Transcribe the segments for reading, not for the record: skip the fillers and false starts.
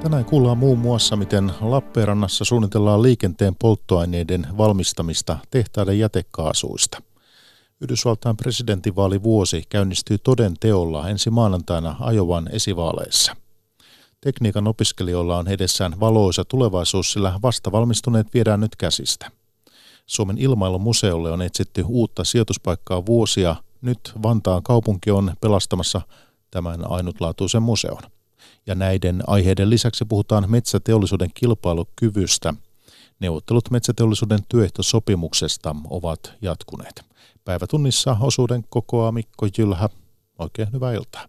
Tänään kuullaan muun muassa, miten Lappeenrannassa suunnitellaan liikenteen polttoaineiden valmistamista tehtaiden jätekaasuista. Yhdysvaltain presidentinvaalivuosi käynnistyy toden teolla ensi maanantaina Iowan esivaaleissa. Tekniikan opiskelijoilla on edessään valoisa tulevaisuus, sillä vastavalmistuneet viedään nyt käsistä. Suomen ilmailumuseolle on etsitty uutta sijoituspaikkaa vuosia. Nyt Vantaan kaupunki on pelastamassa tämän ainutlaatuisen museon. Ja näiden aiheiden lisäksi puhutaan metsäteollisuuden kilpailukyvystä. Neuvottelut metsäteollisuuden työehtosopimuksesta ovat jatkuneet. Päivätunnissa osuuden kokoaa Mikko Jylhä. Oikein hyvää iltaa.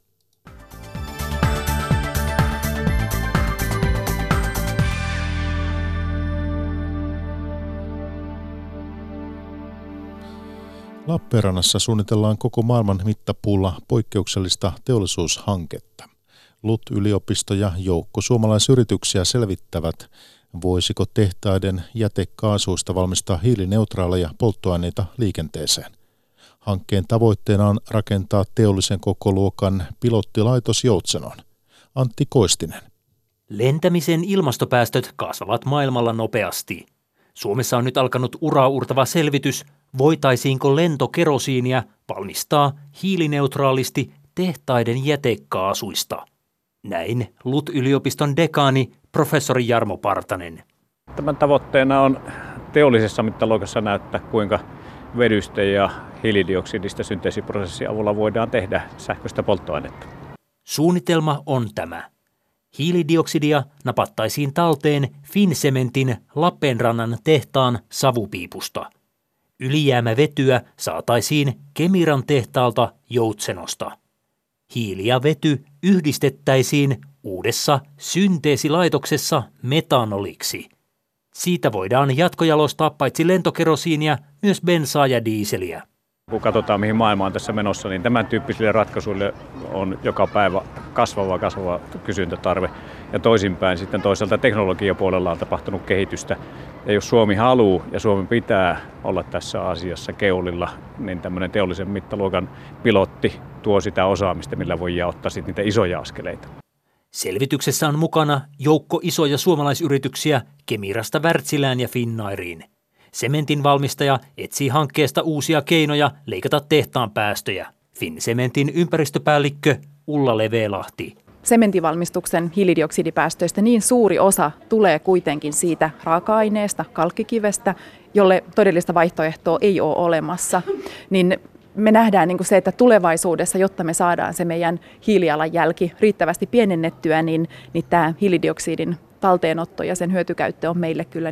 Lappeenrannassa suunnitellaan koko maailman mittapuulla poikkeuksellista teollisuushanketta. LUT-yliopisto ja joukko suomalaisyrityksiä selvittävät, voisiko tehtaiden jätekaasuista valmistaa hiilineutraaleja polttoaineita liikenteeseen. Hankkeen tavoitteena on rakentaa teollisen kokoluokan pilottilaitos Joutsenoon. Antti Koistinen. Lentämisen ilmastopäästöt kasvavat maailmalla nopeasti. Suomessa on nyt alkanut uraauurtava selvitys, voitaisiinko lentokerosiinia valmistaa hiilineutraalisti tehtaiden jätekaasuista. Näin LUT-yliopiston dekaani professori Jarmo Partanen. Tämän tavoitteena on teollisessa mittaluokassa näyttää, kuinka vedystä ja hiilidioksidista synteesiprosessin avulla voidaan tehdä sähköistä polttoainetta. Suunnitelma on tämä. Hiilidioksidia napattaisiin talteen Finncementin Lappeenrannan tehtaan savupiipusta. Ylijäämävetyä saataisiin Kemiran tehtaalta Joutsenosta. Hiili ja vety yhdistettäisiin uudessa synteesilaitoksessa metanoliksi. Siitä voidaan jatkojalostaa paitsi lentokerosiinia, myös bensaa ja diiseliä. Kun katsotaan, mihin maailma on tässä menossa, niin tämän tyyppisille ratkaisuille on joka päivä kasvava kysyntätarve. Ja toisinpäin sitten toisaalta teknologiapuolella on tapahtunut kehitystä. Ja jos Suomi haluaa ja Suomi pitää olla tässä asiassa keulilla, niin tämmöinen teollisen mittaluokan pilotti tuo sitä osaamista, millä voi ottaa sitten niitä isoja askeleita. Selvityksessä on mukana joukko isoja suomalaisyrityksiä Kemirasta Wärtsilään ja Finnairiin. Sementin valmistaja etsii hankkeesta uusia keinoja leikata tehtaan päästöjä. Finncementin ympäristöpäällikkö Ulla Levelahti. Sementinvalmistuksen hiilidioksidipäästöistä niin suuri osa tulee kuitenkin siitä raaka-aineesta, kalkkikivestä, jolle todellista vaihtoehtoa ei ole olemassa. Niin me nähdään se, että tulevaisuudessa, jotta me saadaan se meidän hiilijalanjälki riittävästi pienennettyä, niin tämä hiilidioksidin talteenotto ja sen hyötykäyttö on meille kyllä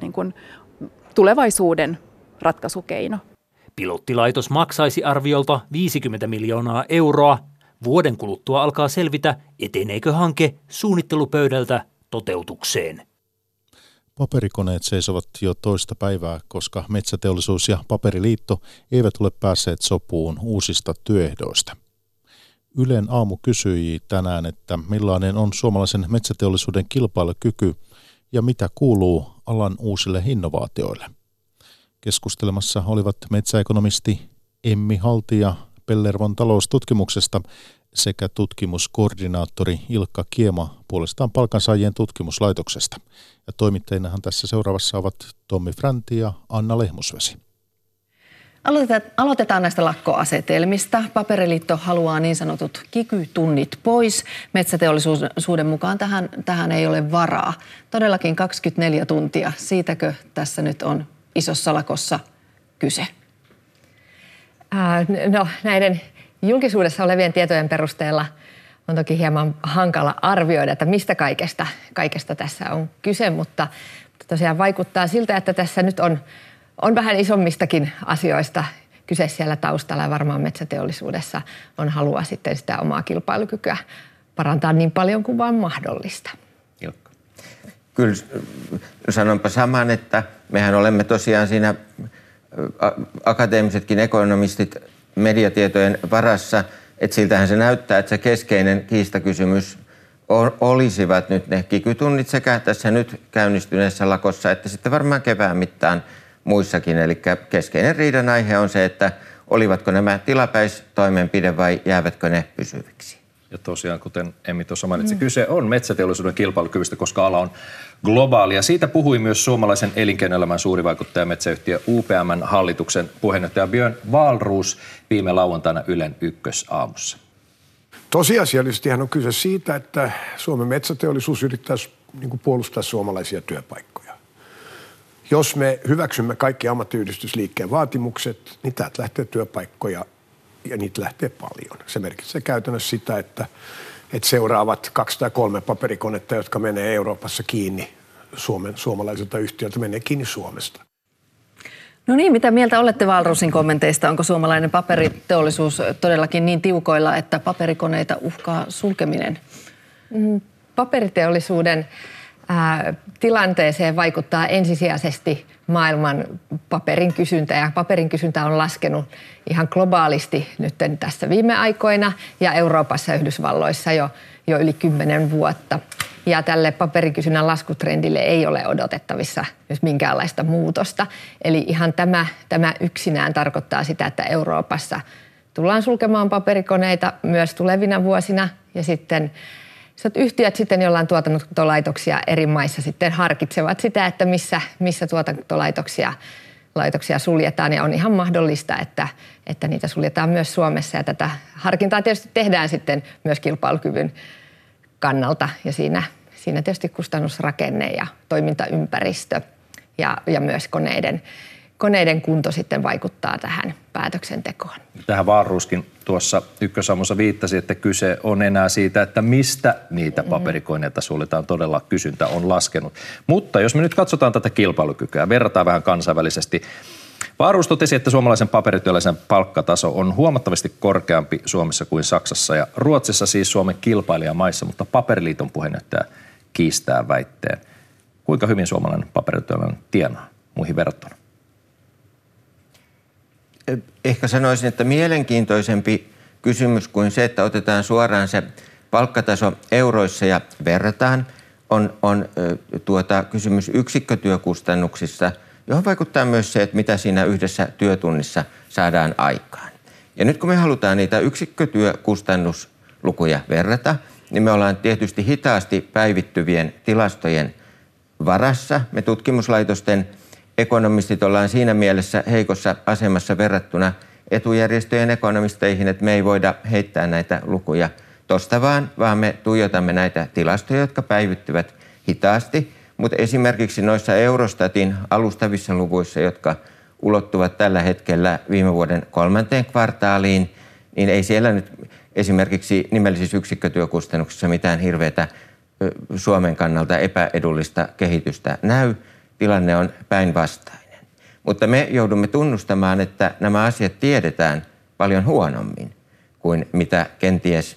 tulevaisuuden ratkaisukeino. Pilottilaitos maksaisi arviolta 50 miljoonaa euroa. Vuoden kuluttua alkaa selvitä, eteneekö hanke suunnittelupöydältä toteutukseen. Paperikoneet seisovat jo toista päivää, koska Metsäteollisuus ja Paperiliitto eivät ole päässeet sopuun uusista työehdoista. Ylen aamu kysyi tänään, että millainen on suomalaisen metsäteollisuuden kilpailukyky ja mitä kuuluu alan uusille innovaatioille. Keskustelemassa olivat metsäekonomisti Emmi Halti ja Pellervon taloustutkimuksesta sekä tutkimuskoordinaattori Ilkka Kiema puolestaan palkansaajien tutkimuslaitoksesta. Ja toimittajinahan tässä seuraavassa ovat Tommi Fränti ja Anna Lehmusvesi. Aloitetaan näistä lakkoasetelmista. Paperiliitto haluaa niin sanotut kiky-tunnit pois. Metsäteollisuuden mukaan tähän ei ole varaa. Todellakin 24 tuntia. Siitäkö tässä nyt on isossa lakossa kyse? No, näiden julkisuudessa olevien tietojen perusteella on toki hieman hankala arvioida, että mistä kaikesta tässä on kyse, mutta tosiaan vaikuttaa siltä, että tässä nyt on vähän isommistakin asioista kyse siellä taustalla ja varmaan metsäteollisuudessa on halua sitten sitä omaa kilpailukykyä parantaa niin paljon kuin vaan mahdollista. Kyllä sanonpa saman, että mehän olemme tosiaan siinä akateemisetkin ekonomistit mediatietojen varassa, että siltähän se näyttää, että se keskeinen kiistakysymys olisivat nyt ne kikytunnit sekä tässä nyt käynnistyneessä lakossa, että sitten varmaan kevään mittaan muissakin. Eli keskeinen riidan aihe on se, että olivatko nämä tilapäistoimenpide vai jäävätkö ne pysyviksi. Ja tosiaan, kuten Emmi tuossa mainitsi, kyse on metsäteollisuuden kilpailukyvystä, koska ala on globaali. Ja siitä puhui myös suomalaisen elinkeinoelämän suuri vaikuttaja metsäyhtiö UPM:n hallituksen puheenjohtaja Björn Wahlroos viime lauantaina Ylen Ykkösaamussa. Tosiasiallisestihan on kyse siitä, että Suomen metsäteollisuus yrittää puolustaa suomalaisia työpaikkoja. Jos me hyväksymme kaikki ammattiyhdistysliikkeen vaatimukset, niin täältä lähtee työpaikkoja ja niitä lähtee paljon. Se merkitsee käytännössä sitä, että seuraavat 2 tai 3 paperikonetta, jotka menee Euroopassa kiinni suomalaiselta yhtiöltä, menee kiinni Suomesta. No niin, mitä mieltä olette Wahlroosin kommenteista? Onko suomalainen paperiteollisuus todellakin niin tiukoilla, että paperikoneita uhkaa sulkeminen? Paperiteollisuuden tilanteeseen vaikuttaa ensisijaisesti maailman paperin kysyntä, ja paperin kysyntä on laskenut ihan globaalisti nyt tässä viime aikoina ja Euroopassa ja Yhdysvalloissa jo yli 10 vuotta. Ja tälle paperikysynnän laskutrendille ei ole odotettavissa nyt minkäänlaista muutosta. Eli ihan tämä yksinään tarkoittaa sitä, että Euroopassa tullaan sulkemaan paperikoneita myös tulevina vuosina. Ja sitten yhtiöt sitten, joilla on tuotantolaitoksia eri maissa, sitten harkitsevat sitä, että missä tuotantolaitoksia suljetaan. Ja on ihan mahdollista, että niitä suljetaan myös Suomessa. Ja tätä harkintaa tietysti tehdään sitten myös kilpailukyvyn kannalta, ja siinä tietysti kustannusrakenne ja toimintaympäristö ja myös koneiden kunto sitten vaikuttaa tähän päätöksentekoon. Tähän Wahlrooskin tuossa Ykkösaamussa viittasi, että kyse on enää siitä, että mistä niitä paperikoneita suljetaan. Todella kysyntä on laskenut. Mutta jos me nyt katsotaan tätä kilpailukykyä ja verrataan vähän kansainvälisesti, Wahlroos totesi, että suomalaisen paperityöläisen palkkataso on huomattavasti korkeampi Suomessa kuin Saksassa ja Ruotsissa, siis Suomen kilpailijamaissa, mutta Paperiliiton puheenjohtaja kiistää väitteen. Kuinka hyvin suomalainen paperityöläinen tienaa muihin verrattuna? Ehkä sanoisin, että mielenkiintoisempi kysymys kuin se, että otetaan suoraan se palkkataso euroissa ja verrataan, on kysymys yksikkötyökustannuksissa, johon vaikuttaa myös se, että mitä siinä yhdessä työtunnissa saadaan aikaan. Ja nyt kun me halutaan niitä yksikkötyökustannuslukuja verrata, niin me ollaan tietysti hitaasti päivittyvien tilastojen varassa. Me tutkimuslaitosten ekonomistit ollaan siinä mielessä heikossa asemassa verrattuna etujärjestöjen ekonomisteihin, että me ei voida heittää näitä lukuja tosta vaan me tuijotamme näitä tilastoja, jotka päivittyvät hitaasti. Mutta esimerkiksi noissa Eurostatin alustavissa luvuissa, jotka ulottuvat tällä hetkellä viime vuoden 3. kvartaaliin, niin ei siellä nyt esimerkiksi nimellisissä yksikkötyökustannuksissa mitään hirveätä Suomen kannalta epäedullista kehitystä näy. Tilanne on päinvastainen. Mutta me joudumme tunnustamaan, että nämä asiat tiedetään paljon huonommin kuin mitä kenties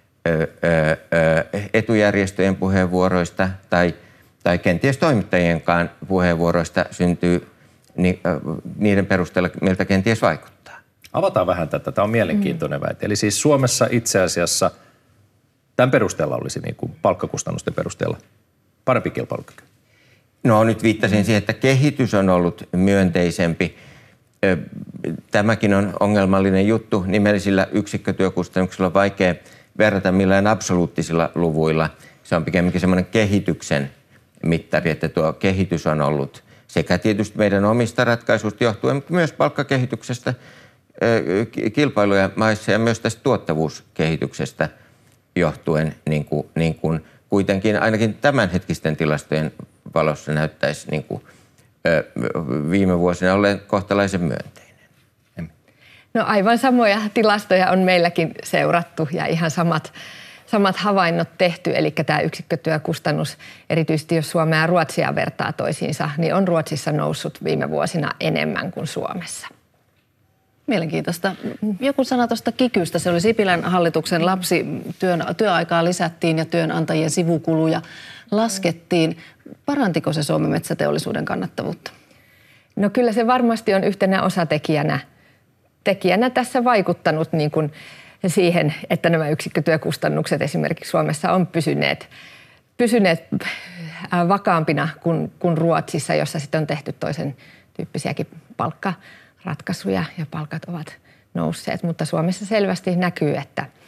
etujärjestöjen puheenvuoroista tai kenties toimittajienkaan puheenvuoroista syntyy niiden perusteella, miltä kenties vaikuttaa. Avataan vähän tätä. Tämä on mielenkiintoinen väite. Eli siis Suomessa itse asiassa tämän perusteella olisi niin kuin palkkakustannusten perusteella parempi kilpailukyky. No nyt viittasin siihen, että kehitys on ollut myönteisempi. Tämäkin on ongelmallinen juttu. Nimellisillä yksikkötyökustannuksilla on vaikea verrata millään absoluuttisilla luvuilla. Se on pikemminkin semmoinen kehityksen mittari, että tuo kehitys on ollut sekä tietysti meidän omista ratkaisuista johtuen, mutta myös palkkakehityksestä kilpailuja maissa ja myös tästä tuottavuuskehityksestä johtuen, niin kuin kuitenkin ainakin tämänhetkisten tilastojen valossa näyttäisi niin kuin viime vuosina olleen kohtalaisen myönteinen. No aivan samoja tilastoja on meilläkin seurattu ja ihan samat havainnot tehty. Eli tämä yksikkötyökustannus, erityisesti jos Suomea ja Ruotsia vertaa toisiinsa, niin on Ruotsissa noussut viime vuosina enemmän kuin Suomessa. Mielenkiintoista. Joku sana tuosta kikystä. Se oli Sipilän hallituksen lapsi. Työaikaa lisättiin ja työnantajien sivukuluja laskettiin. Parantiko se Suomen metsäteollisuuden kannattavuutta? No kyllä se varmasti on yhtenä osatekijänä tässä vaikuttanut niin kuin siihen, että nämä yksikkötyökustannukset esimerkiksi Suomessa on pysyneet vakaampina kuin Ruotsissa, jossa sitten on tehty toisen tyyppisiäkin palkkaratkaisuja ja palkat ovat nousseet. Mutta Suomessa selvästi näkyy,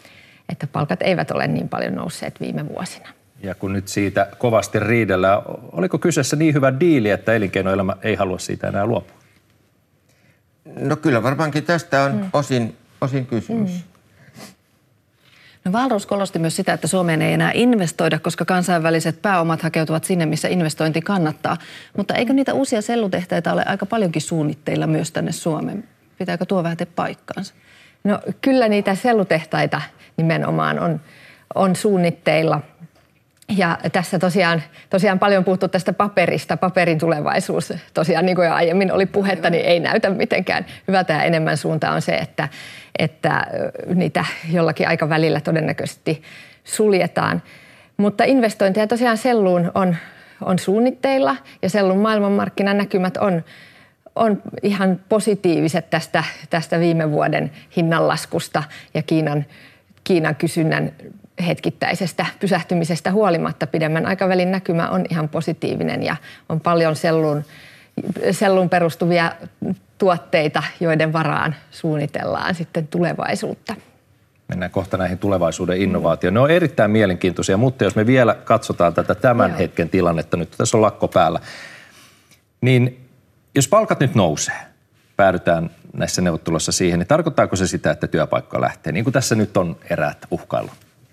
että palkat eivät ole niin paljon nousseet viime vuosina. Ja kun nyt siitä kovasti riidellään, oliko kyseessä niin hyvä diili, että elinkeinoelämä ei halua siitä enää luopua? No kyllä varmaankin tästä on osin kysymys. No Wahlroos korosti myös sitä, että Suomeen ei enää investoida, koska kansainväliset pääomat hakeutuvat sinne, missä investointi kannattaa. Mutta eikö niitä uusia sellutehtaita ole aika paljonkin suunnitteilla myös tänne Suomeen? Pitääkö tuo väite paikkaansa? No kyllä niitä sellutehtaita nimenomaan on suunnitteilla. Ja tässä tosiaan paljon puhuttu tästä paperista. Paperin tulevaisuus tosiaan, niin kuin jo aiemmin oli puhetta, niin ei näytä mitenkään hyvältä. Ja enemmän suunta on se, että niitä jollakin aikavälillä todennäköisesti suljetaan. Mutta investointeja tosiaan selluun on suunnitteilla ja sellun maailmanmarkkinanäkymät on ihan positiiviset tästä viime vuoden hinnanlaskusta ja Kiinan kysynnän hetkittäisestä pysähtymisestä huolimatta pidemmän aikavälin näkymä on ihan positiivinen ja on paljon selluun perustuvia tuotteita, joiden varaan suunnitellaan sitten tulevaisuutta. Mennään kohta näihin tulevaisuuden innovaatioihin. Ne on erittäin mielenkiintoisia, mutta jos me vielä katsotaan tätä tämän hetken tilannetta, nyt tässä on lakko päällä, niin jos palkat nyt nousee, päädytään näissä neuvotteluissa siihen, niin tarkoittaako se sitä, että työpaikka lähtee, niin kuin tässä nyt on eräät uhkailu?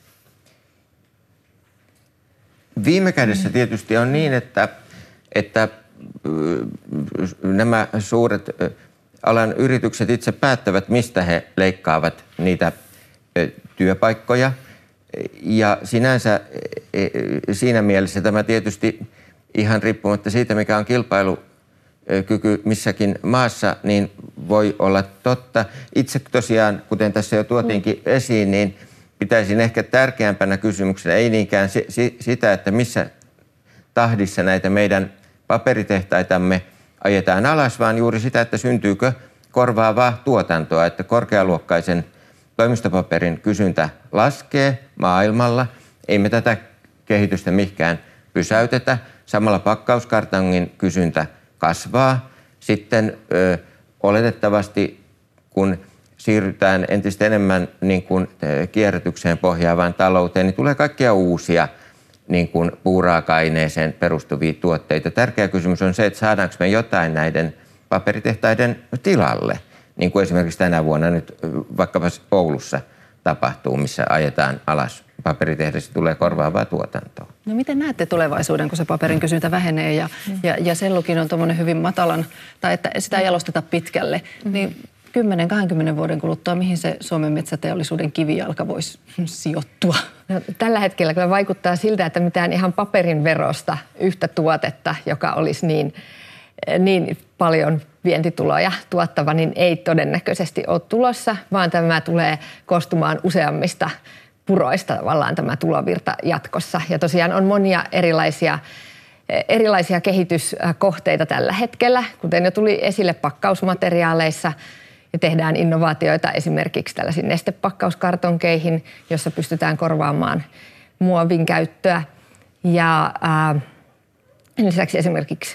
Viime kädessä tietysti on niin, että nämä suuret alan yritykset itse päättävät, mistä he leikkaavat niitä työpaikkoja. Ja sinänsä siinä mielessä tämä tietysti ihan riippumatta siitä, mikä on kilpailukyky missäkin maassa, niin voi olla totta. Itse tosiaan, kuten tässä jo tuotiinkin esiin, niin pitäisin ehkä tärkeämpänä kysymyksenä ei niinkään sitä, että missä tahdissa näitä meidän paperitehtaitamme ajetaan alas, vaan juuri sitä, että syntyykö korvaavaa tuotantoa, että korkealuokkaisen toimistopaperin kysyntä laskee maailmalla. Ei me tätä kehitystä mihinkään pysäytetä. Samalla pakkauskartongin kysyntä kasvaa. Sitten oletettavasti, kun siirrytään entistä enemmän niin kuin kierrätykseen pohjaavaan talouteen, niin tulee kaikkia uusia niin kuin puuraaka-aineeseen perustuvia tuotteita. Tärkeä kysymys on se, että saadaanko me jotain näiden paperitehtaiden tilalle, niin kuin esimerkiksi tänä vuonna nyt vaikkapa Oulussa tapahtuu, missä ajetaan alas paperitehdasta, tulee korvaavaa tuotantoa. No miten näette tulevaisuuden, kun se paperin kysyntä vähenee ja sellukin on tuommoinen hyvin matalan, tai että sitä ei jalosteta pitkälle, niin 10-20 vuoden kuluttua, mihin se Suomen metsäteollisuuden kivijalka voisi sijoittua? No, tällä hetkellä kyllä vaikuttaa siltä, että mitään ihan paperin verosta yhtä tuotetta, joka olisi niin paljon vientituloja tuottava, niin ei todennäköisesti ole tulossa, vaan tämä tulee koostumaan useammista puroista tavallaan tämä tulovirta jatkossa. Ja tosiaan on monia erilaisia kehityskohteita tällä hetkellä, kuten jo tuli esille pakkausmateriaaleissa, ja tehdään innovaatioita esimerkiksi tällaisiin nestepakkauskartonkeihin, jossa pystytään korvaamaan muovin käyttöä. Ja lisäksi esimerkiksi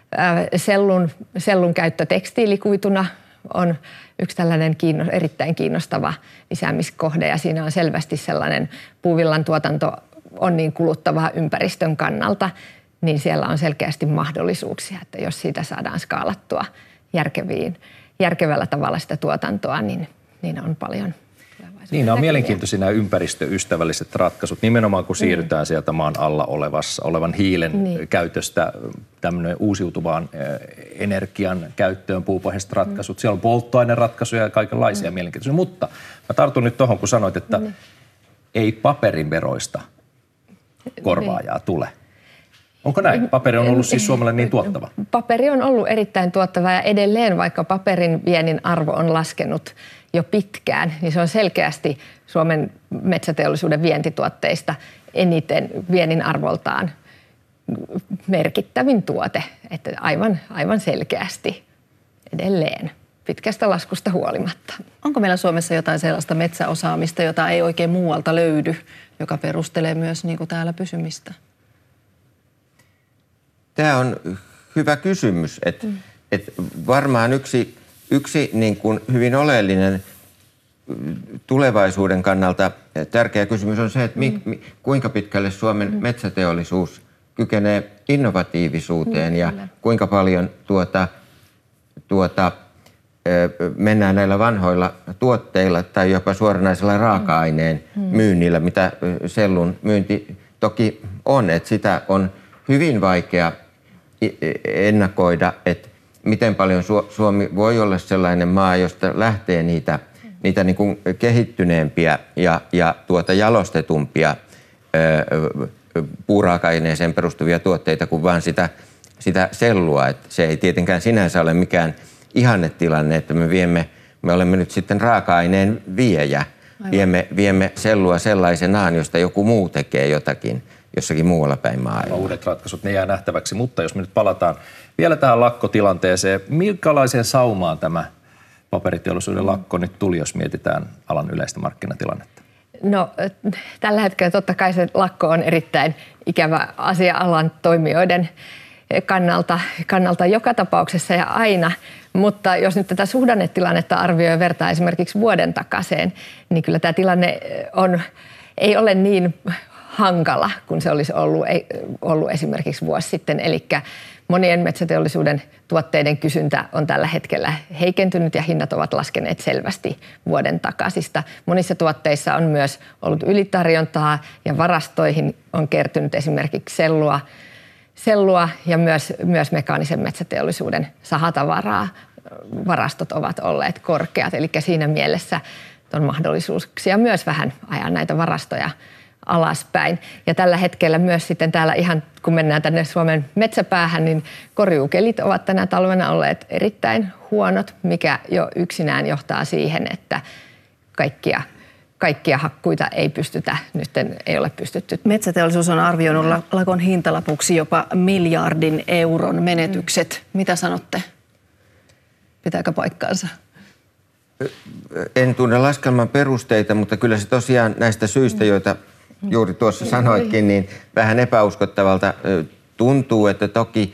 sellun käyttö tekstiilikuituna on yksi tällainen erittäin kiinnostava lisäämiskohde. Ja siinä on selvästi sellainen, puuvillan tuotanto on niin kuluttavaa ympäristön kannalta, niin siellä on selkeästi mahdollisuuksia, että jos siitä saadaan skaalattua järkevällä tavalla sitä tuotantoa, niin on paljon tulevaisuuden. Niin, on mielenkiintoisia nämä ympäristöystävälliset ratkaisut, nimenomaan kun siirrytään sieltä maan alla olevan hiilen käytöstä tämmöinen uusiutuvaan energian käyttöön, puupohjaiset ratkaisut. Siellä on polttoaineratkaisuja ja kaikenlaisia mielenkiintoisia, mutta mä tartun nyt tuohon, kun sanoit, että ei paperin veroista korvaajaa tule. Onko näin? Paperi on ollut siis Suomelle niin tuottava? Paperi on ollut erittäin tuottava ja edelleen, vaikka paperin viennin arvo on laskenut jo pitkään, niin se on selkeästi Suomen metsäteollisuuden vientituotteista eniten viennin arvoltaan merkittävin tuote, että aivan selkeästi edelleen pitkästä laskusta huolimatta. Onko meillä Suomessa jotain sellaista metsäosaamista, jota ei oikein muualta löydy, joka perustelee myös niin kuin täällä pysymistä? Tämä on hyvä kysymys. Että varmaan yksi niin kuin hyvin oleellinen tulevaisuuden kannalta tärkeä kysymys on se, että kuinka pitkälle Suomen metsäteollisuus kykenee innovatiivisuuteen ja kuinka paljon mennään näillä vanhoilla tuotteilla tai jopa suoranaisella raaka-aineen myynnillä, mitä sellun myynti toki on. Että sitä on hyvin vaikea ennakoida, että miten paljon Suomi voi olla sellainen maa, josta lähtee niitä niin kuin kehittyneempiä ja jalostetumpia puuraaka-aineeseen perustuvia tuotteita kuin vaan sitä sellua. Että se ei tietenkään sinänsä ole mikään ihannetilanne, että me olemme nyt sitten raaka-aineen viejä. Viemme sellua sellaisenaan, josta joku muu tekee jotakin jossakin muualla päin maailmaa. Uudet ratkaisut, ne jää nähtäväksi, mutta jos me nyt palataan vielä tähän lakkotilanteeseen, minkälaiseen saumaan tämä paperiteollisuuden lakko nyt tuli, jos mietitään alan yleistä markkinatilannetta? No tällä hetkellä totta kai se lakko on erittäin ikävä asia alan toimijoiden kannalta joka tapauksessa ja aina. Mutta jos nyt tätä suhdannetilannetta arvioi ja vertaa esimerkiksi vuoden takaiseen, niin kyllä tämä tilanne ei ole niin hankala kuin se olisi ollut esimerkiksi vuosi sitten. Eli monien metsäteollisuuden tuotteiden kysyntä on tällä hetkellä heikentynyt ja hinnat ovat laskeneet selvästi vuoden takaisista. Monissa tuotteissa on myös ollut ylitarjontaa ja varastoihin on kertynyt esimerkiksi sellua ja myös mekaanisen metsäteollisuuden sahatavaraa. Varastot ovat olleet korkeat, eli siinä mielessä on mahdollisuuksia myös vähän ajaa näitä varastoja alaspäin. Ja tällä hetkellä myös sitten täällä ihan, kun mennään tänne Suomen metsäpäähän, niin korjuukelit ovat tänä talvena olleet erittäin huonot, mikä jo yksinään johtaa siihen, että kaikkia hakkuita ei ole pystytty. Metsäteollisuus on arvioinut lakon hintalapuksi jopa miljardin euron menetykset. Mitä sanotte? Pitääkö paikkaansa? En tunne laskelman perusteita, mutta kyllä se tosiaan näistä syistä, joita juuri tuossa sanoitkin, niin vähän epäuskottavalta tuntuu, että toki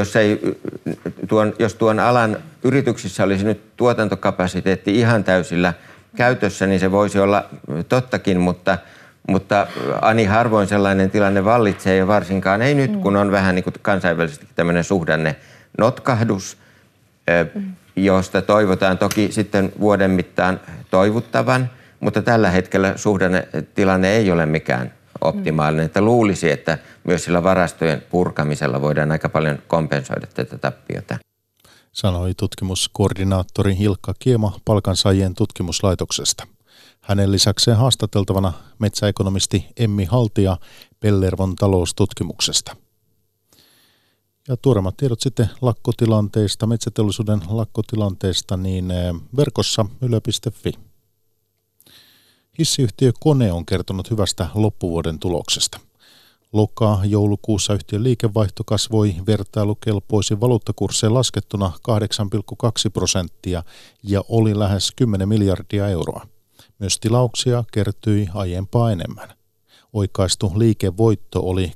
jos tuon alan yrityksissä olisi nyt tuotantokapasiteetti ihan täysillä käytössä, niin se voisi olla tottakin, mutta ani harvoin sellainen tilanne vallitsee ja varsinkaan ei nyt, kun on vähän niin kuin kansainvälisesti tämmöinen suhdanne notkahdus, josta toivotaan toki sitten vuoden mittaan toivuttavan, mutta tällä hetkellä suhdannetilanne ei ole mikään optimaalinen. Että luulisi, että myös sillä varastojen purkamisella voidaan aika paljon kompensoida tätä tappiota. Sanoi tutkimuskoordinaattori Hilkka Kiema Palkansaajien tutkimuslaitoksesta. Hänen lisäkseen haastateltavana metsäekonomisti Emmi Haltia Pellervon taloustutkimuksesta. Ja tuoreimmat tiedot sitten lakkotilanteista, metsäteollisuuden lakkotilanteesta, niin verkossa yle.fi. Hissiyhtiö Kone on kertonut hyvästä loppuvuoden tuloksesta. Loka-joulukuussa yhtiön liikevaihto kasvoi vertailukelpoisin valuuttakursseen laskettuna 8,2% ja oli lähes 10 miljardia euroa. Myös tilauksia kertyi aiempaa enemmän. Oikaistu liikevoitto oli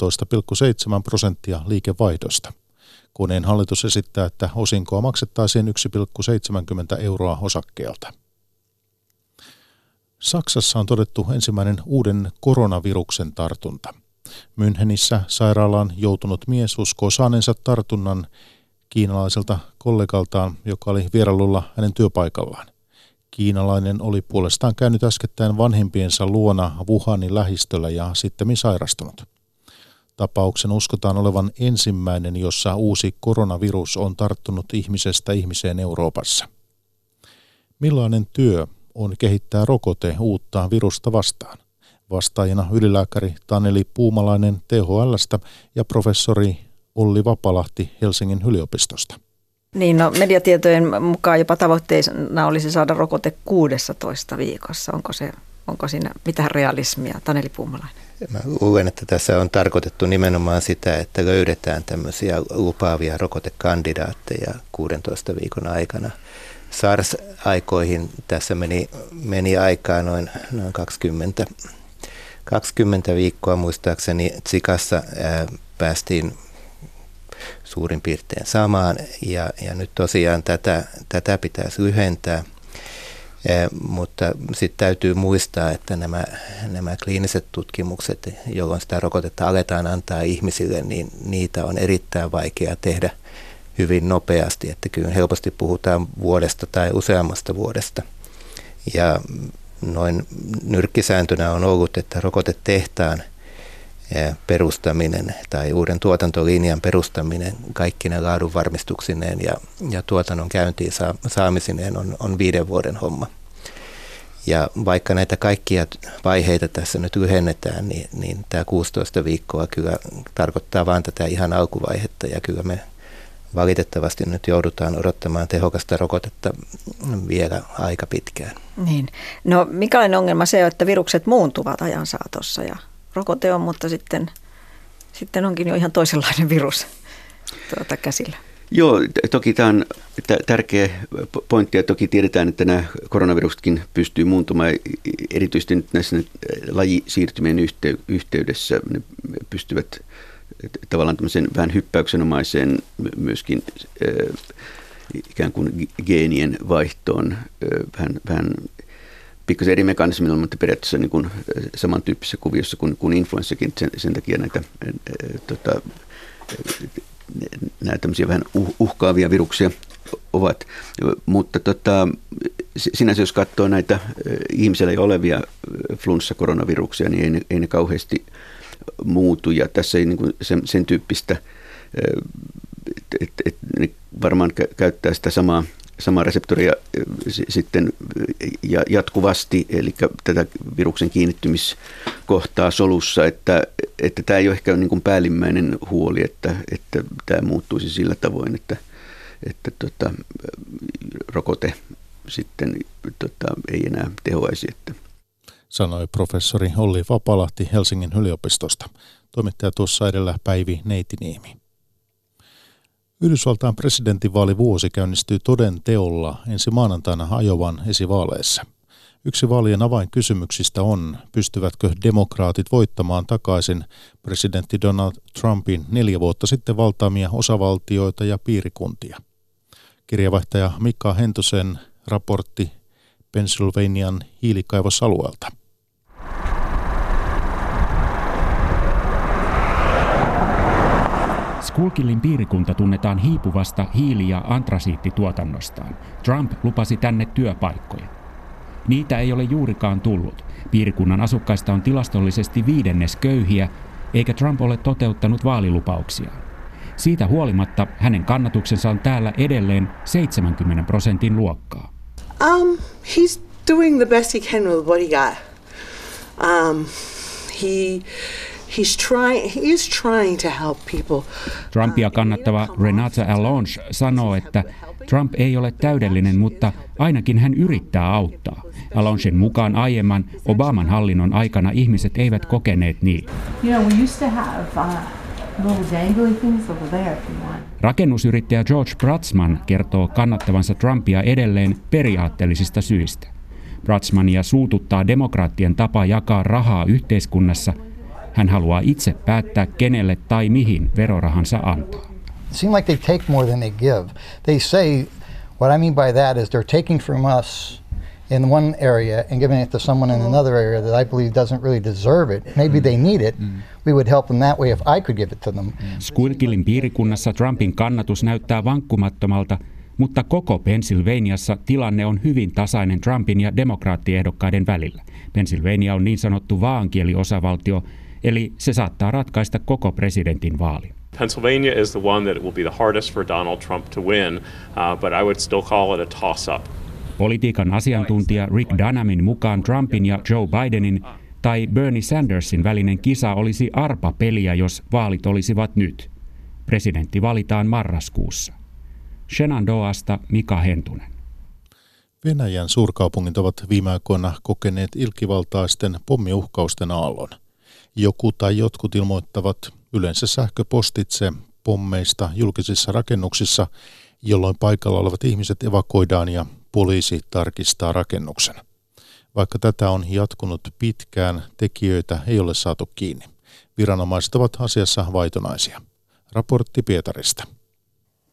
13,7% liikevaihdosta. Koneen hallitus esittää, että osinkoa maksettaisiin 1,70 euroa osakkeelta. Saksassa on todettu ensimmäinen uuden koronaviruksen tartunta. Münchenissä sairaalaan joutunut mies uskoo saaneensa tartunnan kiinalaiselta kollegaltaan, joka oli vierailulla hänen työpaikallaan. Kiinalainen oli puolestaan käynyt äskettäin vanhempiensa luona Wuhanin lähistöllä ja sittemmin sairastunut. Tapauksen uskotaan olevan ensimmäinen, jossa uusi koronavirus on tarttunut ihmisestä ihmiseen Euroopassa. Millainen työ on kehittää rokote uutta virusta vastaan? Vastaajina ylilääkäri Taneli Puumalainen THL:stä ja professori Olli Vapalahti Helsingin yliopistosta. Niin, mediatietojen mukaan jopa tavoitteena olisi saada rokote 16 viikossa. Onko siinä mitään realismia? Taneli Puumalainen. Mä luulen, että tässä on tarkoitettu nimenomaan sitä, että löydetään tämmöisiä lupaavia rokotekandidaatteja 16 viikon aikana. SARS-aikoihin tässä meni aikaa noin 20 viikkoa muistaakseni. Zikassa päästiin suurin piirtein samaan ja nyt tosiaan tätä pitäisi lyhentää. Mutta sitten täytyy muistaa, että nämä kliiniset tutkimukset, jolloin sitä rokotetta aletaan antaa ihmisille, niin niitä on erittäin vaikea tehdä hyvin nopeasti. Että kyllä helposti puhutaan vuodesta tai useammasta vuodesta. Ja noin nyrkkisääntönä on ollut, että rokotetehtaan perustaminen tai uuden tuotantolinjan perustaminen kaikkine laadunvarmistuksineen ja tuotannon käyntiin saamisineen on 5 vuoden homma. Ja vaikka näitä kaikkia vaiheita tässä nyt lyhennetään, niin tämä 16 viikkoa kyllä tarkoittaa vain tätä ihan alkuvaihetta ja kyllä me valitettavasti nyt joudutaan odottamaan tehokasta rokotetta vielä aika pitkään. Niin. No minkälainen ongelma se on, että virukset muuntuvat ajan saatossa ja rokote on, mutta sitten onkin jo ihan toisenlainen virus käsillä. Joo, toki tämä on tärkeä pointti ja toki tiedetään, että nämä koronaviruksetkin pystyy muuntumaan erityisesti nyt näissä lajisiirtymien yhteydessä. Ne pystyvät tavallaan tämmöisen vähän hyppäyksenomaiseen myöskin ikään kuin geenien vaihtoon vähän pikkasen eri mekanismilla, mutta periaatteessa niin kuin samantyyppisessä kuviossa kuin influenssakin. Sen takia näitä tämmöisiä vähän uhkaavia viruksia ovat. Mutta sinänsä jos katsoo näitä ihmisellä jo olevia flunssa-koronaviruksia, niin ei ne kauheasti muutu. Ja tässä ei niin kuin sen tyyppistä, että ne varmaan käyttää sitä samaa reseptoria sitten jatkuvasti, eli tätä viruksen kiinnittymiskohtaa solussa, että tämä ei ole ehkä niin kuin päällimmäinen huoli, että tämä muuttuisi sillä tavoin, että rokote sitten ei enää tehoaisi. Sanoi professori Olli Vapalahti Helsingin yliopistosta. Toimittaja tuossa edellä Päivi Neitiniemi. Yhdysvaltain presidentinvaalivuosi käynnistyy toden teolla ensi maanantaina Iowan esivaaleissa. Yksi vaalien avainkysymyksistä on, pystyvätkö demokraatit voittamaan takaisin presidentti Donald Trumpin 4 vuotta sitten valtaamia osavaltioita ja piirikuntia. Kirjavaihtaja Mika Hentusen raportti Pennsylvanian hiilikaivosalueelta. Schuylkillin piirikunta tunnetaan hiipuvasta hiili- ja antrasiittituotannostaan. Trump lupasi tänne työpaikkoja. Niitä ei ole juurikaan tullut. Piirikunnan asukkaista on tilastollisesti 5% köyhiä, eikä Trump ole toteuttanut vaalilupauksiaan. Siitä huolimatta hänen kannatuksensa on täällä edelleen 70% luokkaa. He's doing the best he can with what he got. He is trying to help people. Trumpia kannattava Renata Allonge sanoo, että Trump ei ole täydellinen, mutta ainakin hän yrittää auttaa. Allongen mukaan aiemman Obaman hallinnon aikana ihmiset eivät kokeneet niin. Rakennusyrittäjä George Bratzman kertoo kannattavansa Trumpia edelleen periaatteellisista syistä. Bratzmania suututtaa demokraattien tapa jakaa rahaa yhteiskunnassa. Hän haluaa itse päättää, kenelle tai mihin verorahansa antaa. It seems like they take more than they give. They say, what I mean by that is they're taking from us in one area and giving it to someone in another area that I believe doesn't really deserve it. Maybe they need it. We would help them that way if I could give it to them. Schuylkillin piirikunnassa Trumpin kannatus näyttää vankkumattomalta, mutta koko Pennsylvaniassa tilanne on hyvin tasainen Trumpin ja demokraattiehdokkaiden välillä. Pennsylvania on niin sanottu vaankieliosavaltio, eli se saattaa ratkaista koko presidentin vaalin. Pennsylvania is the one that will be the hardest for Donald Trump to win, but I would still call it a toss-up. Politiikan asiantuntija Rick Dunamin mukaan Trumpin ja Joe Bidenin tai Bernie Sandersin välinen kisa olisi arpapeliä, jos vaalit olisivat nyt. Presidentti valitaan marraskuussa. Shenandoahsta Mika Hentunen. Venäjän suurkaupungit ovat viime aikoina kokeneet ilkivaltaisten pommiuhkausten aallon. Joku tai jotkut ilmoittavat yleensä sähköpostitse pommeista julkisissa rakennuksissa, jolloin paikalla olevat ihmiset evakuoidaan ja poliisi tarkistaa rakennuksen. Vaikka tätä on jatkunut pitkään, tekijöitä ei ole saatu kiinni. Viranomaiset ovat asiassa vaitonaisia. Raportti Pietarista.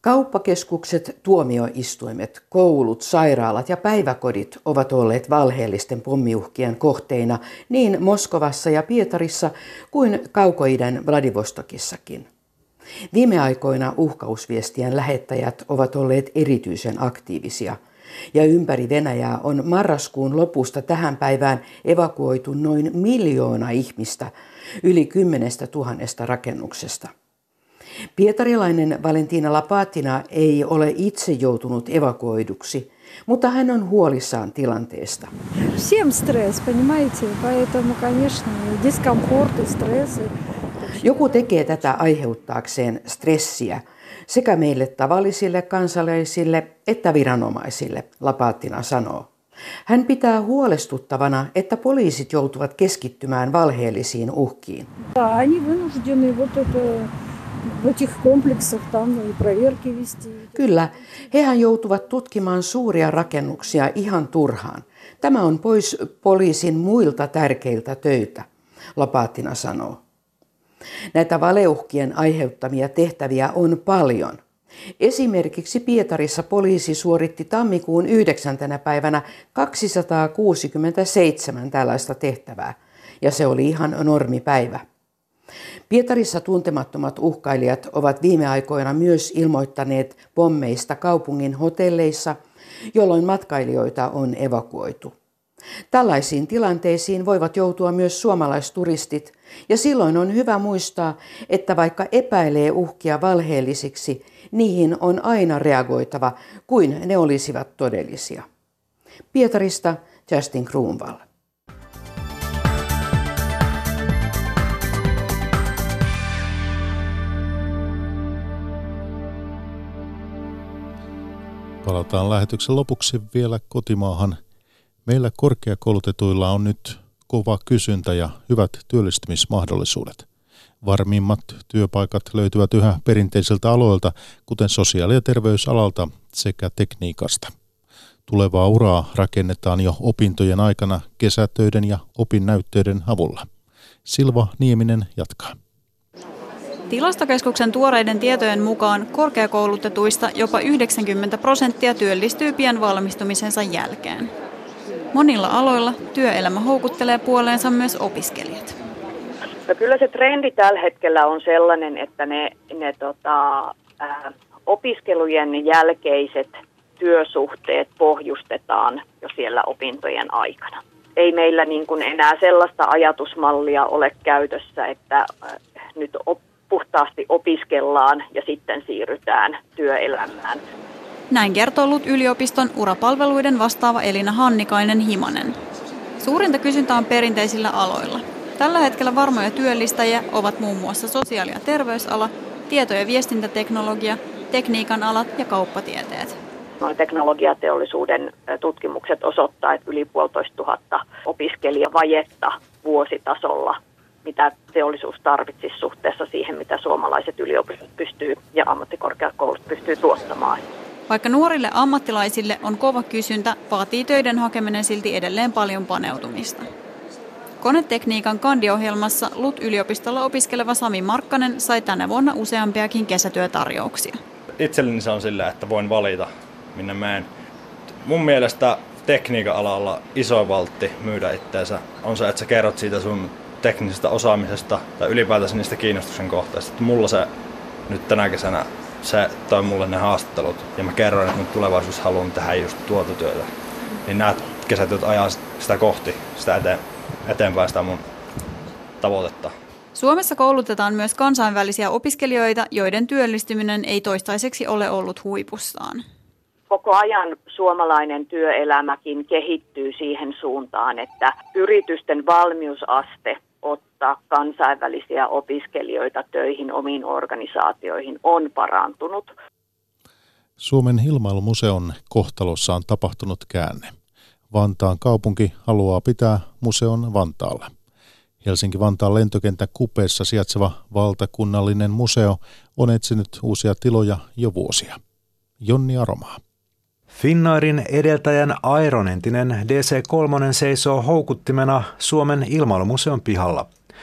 Kauppakeskukset, tuomioistuimet, koulut, sairaalat ja päiväkodit ovat olleet valheellisten pommiuhkien kohteina niin Moskovassa ja Pietarissa kuin Kaukoidän Vladivostokissakin. Viime aikoina uhkausviestien lähettäjät ovat olleet erityisen aktiivisia ja ympäri Venäjää on marraskuun lopusta tähän päivään evakuoitu noin 1 miljoona ihmistä yli 10 000 rakennuksesta. Pietarilainen Valentina Lapatina ei ole itse joutunut evakuoiduksi, mutta hän on huolissaan tilanteesta. Всем стресс, понимаете, поэтому, конечно, дискомфорт и стресс. Joku tekee tätä aiheuttaakseen stressiä sekä meille tavallisille kansalaisille että viranomaisille, Lapatina sanoo. Hän pitää huolestuttavana, että poliisit joutuvat keskittymään valheellisiin uhkiin. Kyllä, hehän joutuvat tutkimaan suuria rakennuksia ihan turhaan. Tämä on pois poliisin muilta tärkeiltä töitä, Lapatina sanoo. Näitä valeuhkien aiheuttamia tehtäviä on paljon. Esimerkiksi Pietarissa poliisi suoritti tammikuun 9. päivänä 267 tällaista tehtävää, ja se oli ihan normipäivä. Pietarissa tuntemattomat uhkailijat ovat viime aikoina myös ilmoittaneet pommeista kaupungin hotelleissa, jolloin matkailijoita on evakuoitu. Tällaisiin tilanteisiin voivat joutua myös suomalaisturistit, ja silloin on hyvä muistaa, että vaikka epäilee uhkia valheellisiksi, niihin on aina reagoitava, kuin ne olisivat todellisia. Pietarista Justin Kruunvall. Palataan lähetyksen lopuksi vielä kotimaahan. Meillä korkeakoulutetuilla on nyt kova kysyntä ja hyvät työllistymismahdollisuudet. Varmimmat työpaikat löytyvät yhä perinteisiltä aloilta, kuten sosiaali- ja terveysalalta sekä tekniikasta. Tulevaa uraa rakennetaan jo opintojen aikana kesätöiden ja opinnäytteiden avulla. Silva Nieminen jatkaa. Tilastokeskuksen tuoreiden tietojen mukaan korkeakoulutetuista jopa 90% työllistyy pian valmistumisensa jälkeen. Monilla aloilla työelämä houkuttelee puoleensa myös opiskelijat. No kyllä se trendi tällä hetkellä on sellainen, että ne opiskelujen jälkeiset työsuhteet pohjustetaan jo siellä opintojen aikana. Ei meillä niin kuin enää sellaista ajatusmallia ole käytössä, että nyt puhtaasti opiskellaan ja sitten siirrytään työelämään. Näin kertoo LUT-yliopiston urapalveluiden vastaava Elina Hannikainen-Himanen. Suurinta kysyntää on perinteisillä aloilla. Tällä hetkellä varmoja työllistäjiä ovat muun muassa sosiaali- ja terveysala, tieto- ja viestintäteknologia, tekniikan alat ja kauppatieteet. Teknologiateollisuuden tutkimukset osoittaa, että yli 1,500 opiskelijavajetta vuositasolla, mitä teollisuus tarvitsisi suhteessa siihen, mitä suomalaiset yliopistot pystyy ja ammattikorkeakoulut pystyy tuottamaan. Vaikka nuorille ammattilaisille on kova kysyntä, vaatii töiden hakeminen silti edelleen paljon paneutumista. Konetekniikan kandiohjelmassa LUT-yliopistolla opiskeleva Sami Markkanen sai tänä vuonna useampiakin kesätyötarjouksia. Itselleni se on sillä, että voin valita, minne menen. Mun mielestä tekniikan alalla iso valtti myydä itseensä on se, että sä kerrot siitä sun teknisestä osaamisesta tai ylipäätänsä niistä kiinnostuksen kohteista. Että mulla se nyt tänä kesänä se toi mulle ne haastattelut ja mä kerroin, että nyt tulevaisuudessa haluan tehdä just tuota työtä. Niin nämä kesätyöt ajaa sitä kohti, sitä eteenpäin sitä mun tavoitetta. Suomessa koulutetaan myös kansainvälisiä opiskelijoita, joiden työllistyminen ei toistaiseksi ole ollut huipussaan. Koko ajan suomalainen työelämäkin kehittyy siihen suuntaan, että yritysten valmiusaste ottaa kansainvälisiä opiskelijoita töihin omiin organisaatioihin on parantunut. Suomen ilmailumuseon kohtalossa on tapahtunut käänne. Vantaan kaupunki haluaa pitää museon Vantaalla. Helsinki-Vantaan lentokentän kupeessa sijaitseva valtakunnallinen museo on etsinyt uusia tiloja jo vuosia. Jonni Aromaa. Finnairin edeltäjän Airon entinen DC-3 seisoo houkuttimena Suomen ilmailumuseon pihalla.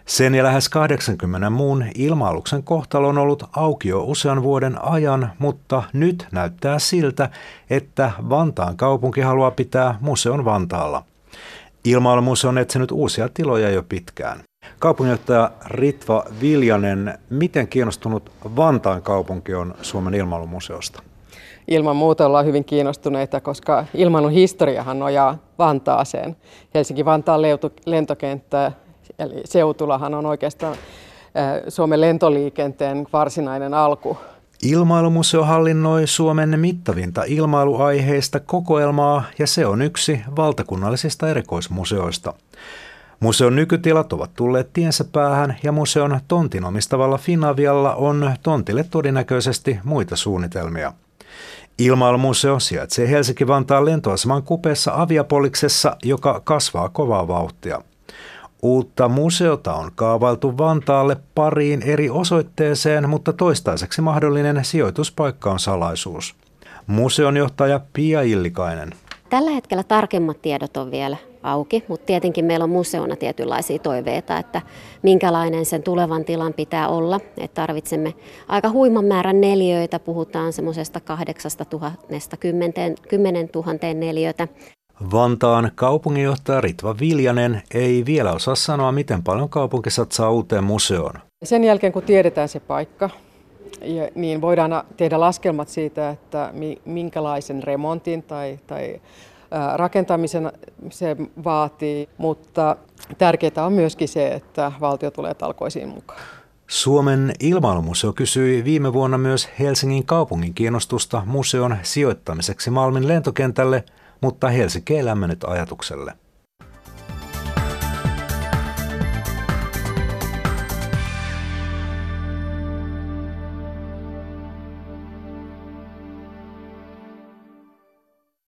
Sen ja lähes 80 muun ilma-aluksen kohtalo on ollut auki jo usean vuoden ajan, mutta nyt näyttää siltä, että Vantaan kaupunki haluaa pitää museon Vantaalla. Ilmailumuseo on etsinyt uusia tiloja jo pitkään. Kaupunginjohtaja Ritva Viljanen, miten kiinnostunut Vantaan kaupunki on Suomen ilmailumuseosta? Ilman muuta ollaan hyvin kiinnostuneita, koska ilmailun historiahan nojaa Vantaaseen. Helsinki-Vantaan lentokenttä, eli Seutulahan on oikeastaan Suomen lentoliikenteen varsinainen alku. Ilmailumuseo hallinnoi Suomen mittavinta ilmailuaiheista kokoelmaa ja se on yksi valtakunnallisista erikoismuseoista. Museon nykytilat ovat tulleet tiensä päähän ja museon tontin omistavalla Finavialla on tontille todennäköisesti muita suunnitelmia. Ilmailumuseo sijaitsee Helsinki-Vantaan lentoaseman kupeessa Aviapoliksessa, joka kasvaa kovaa vauhtia. Uutta museota on kaavailtu Vantaalle pariin eri osoitteeseen, mutta toistaiseksi mahdollinen sijoituspaikka on salaisuus. Museon johtaja Pia Illikainen. Tällä hetkellä tarkemmat tiedot on vielä auki, mutta tietenkin meillä on museona tietynlaisia toiveita, että minkälainen sen tulevan tilan pitää olla. Että tarvitsemme aika huiman määrän neliöitä, puhutaan semmoisesta 8 000 10 000 neliötä. Vantaan kaupunginjohtaja Ritva Viljanen ei vielä osaa sanoa, miten paljon kaupunki satsaa uuteen museoon. Sen jälkeen, kun tiedetään se paikka, niin voidaan tehdä laskelmat siitä, että minkälaisen remontin tai rakentamisen se vaatii, mutta tärkeää on myöskin se, että valtio tulee talkoisiin mukaan. Suomen ilmailumuseo kysyi viime vuonna myös Helsingin kaupungin kiinnostusta museon sijoittamiseksi Malmin lentokentälle, mutta Helsinki ei lämmennyt ajatukselle.